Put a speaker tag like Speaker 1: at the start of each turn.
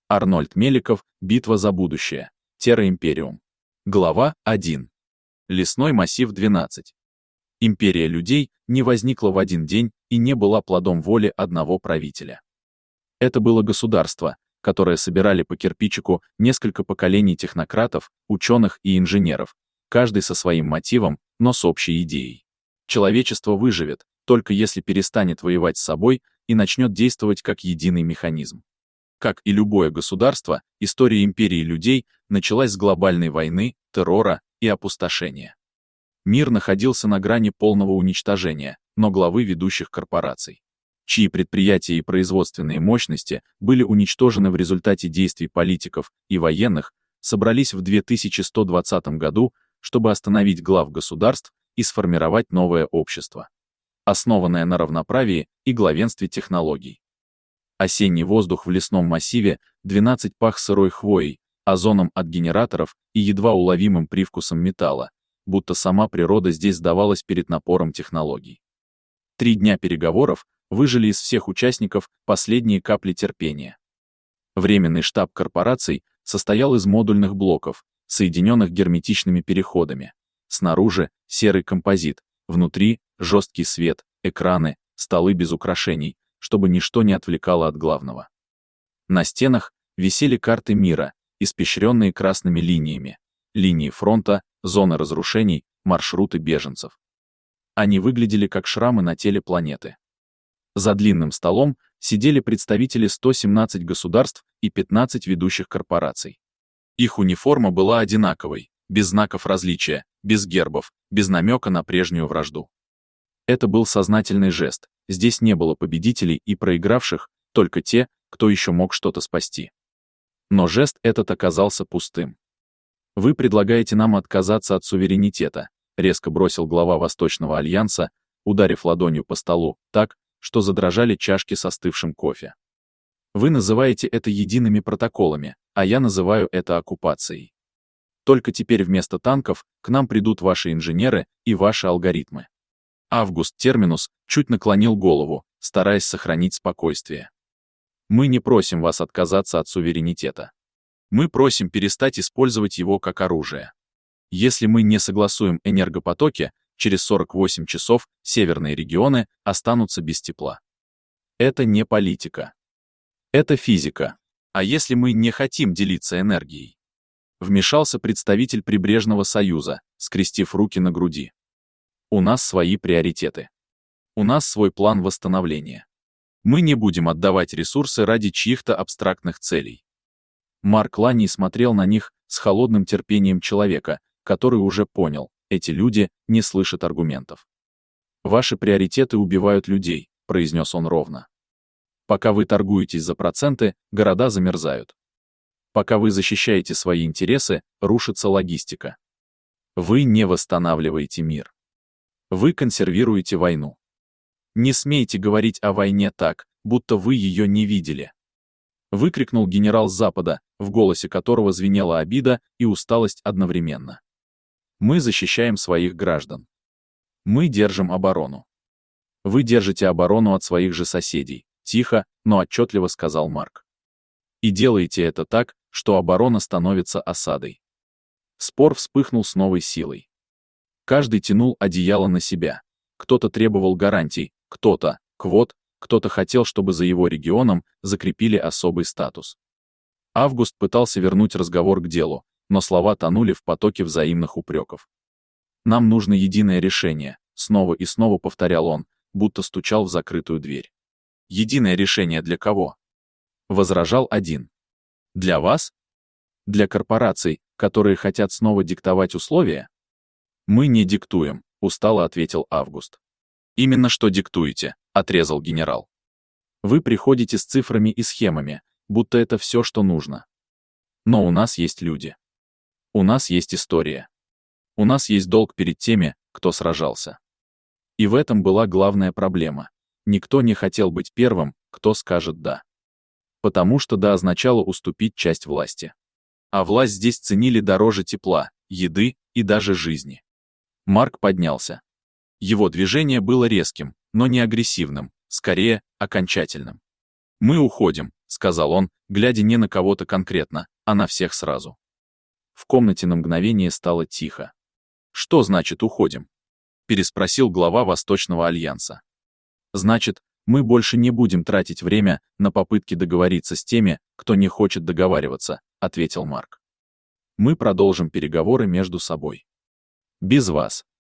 Speaker 1: Арнольд Меликов, «Битва за будущее», Терра Империум. Глава 1. Лесной массив 12. Империя людей не возникла в один день и не была плодом воли одного правителя. Это было государство, которое собирали по кирпичику несколько поколений технократов, ученых и инженеров, каждый со своим мотивом, но с общей идеей. Человечество выживет, только если перестанет воевать с собой и начнет действовать как единый механизм. Как и любое государство, история империи людей началась с глобальной войны, террора и опустошения. Мир находился на грани полного уничтожения, но главы ведущих корпораций, чьи предприятия и производственные мощности были уничтожены в результате действий политиков и военных, собрались в 2120 году, чтобы остановить глав государств и сформировать новое общество, основанное на равноправии и главенстве технологий. Осенний воздух в лесном массиве 12 пах сырой хвоей, озоном от генераторов и едва уловимым привкусом металла, будто сама природа здесь сдавалась перед напором технологий. 3 дня переговоров выжили из всех участников последние капли терпения. Временный штаб корпораций состоял из модульных блоков, соединенных герметичными переходами. Снаружи — серый композит, внутри — жесткий свет, экраны, столы без украшений, чтобы ничто не отвлекало от главного. На стенах висели карты мира, испещренные красными линиями, линии фронта, зоны разрушений, маршруты беженцев. Они выглядели как шрамы на теле планеты. За длинным столом сидели представители 117 государств и 15 ведущих корпораций. Их униформа была одинаковой, без знаков различия, без гербов, без намека на прежнюю вражду. Это был сознательный жест, здесь не было победителей и проигравших, только те, кто еще мог что-то спасти. Но жест этот оказался пустым. «Вы предлагаете нам отказаться от суверенитета», резко бросил глава Восточного альянса, ударив ладонью по столу, так, что задрожали чашки с остывшим кофе. «Вы называете это едиными протоколами, а я называю это оккупацией. Только теперь вместо танков к нам придут ваши инженеры и ваши алгоритмы». Август Терминус чуть наклонил голову, стараясь сохранить спокойствие. «Мы не просим вас отказаться от суверенитета. Мы просим перестать использовать его как оружие. Если мы не согласуем энергопотоки, через 48 часов северные регионы останутся без тепла. Это не политика. Это физика. А если мы не хотим делиться энергией?» Вмешался представитель Прибрежного союза, скрестив руки на груди. «У нас свои приоритеты. У нас свой план восстановления. Мы не будем отдавать ресурсы ради чьих-то абстрактных целей». Марк Ланний смотрел на них с холодным терпением человека, который уже понял, эти люди не слышат аргументов. «Ваши приоритеты убивают людей», — произнес он ровно. «Пока вы торгуетесь за проценты, города замерзают. Пока вы защищаете свои интересы, рушится логистика. Вы не восстанавливаете мир. Вы консервируете войну. Не смейте говорить о войне так, будто вы ее не видели», — выкрикнул генерал с Запада, в голосе которого звенела обида и усталость одновременно. «Мы защищаем своих граждан. Мы держим оборону. Вы держите оборону от своих же соседей», — тихо, но отчетливо сказал Марк. «И делаете это так, что оборона становится осадой». Спор вспыхнул с новой силой. Каждый тянул одеяло на себя. Кто-то требовал гарантий, кто-то — квот, кто-то хотел, чтобы за его регионом закрепили особый статус. Август пытался вернуть разговор к делу, но слова тонули в потоке взаимных упреков. «Нам нужно единое решение», — снова и снова повторял он, будто стучал в закрытую дверь. «Единое решение для кого?» — возражал один. «Для вас? Для корпораций, которые хотят снова диктовать условия?» «Мы не диктуем», — устало ответил Август. «Именно что диктуете», — отрезал генерал. «Вы приходите с цифрами и схемами, будто это все, что нужно. Но у нас есть люди. У нас есть история. У нас есть долг перед теми, кто сражался». И в этом была главная проблема. Никто не хотел быть первым, кто скажет «да». Потому что «да» означало уступить часть власти. А власть здесь ценили дороже тепла, еды и даже жизни. Марк поднялся. Его движение было резким, но не агрессивным, скорее, окончательным. «Мы уходим», — сказал он, глядя не на кого-то конкретно, а на всех сразу. В комнате на мгновение стало тихо. «Что значит уходим?» — переспросил глава Восточного альянса. «Значит, мы больше не будем тратить время на попытки договориться с теми, кто не хочет договариваться», — ответил Марк. «Мы продолжим переговоры между собой. Без вас,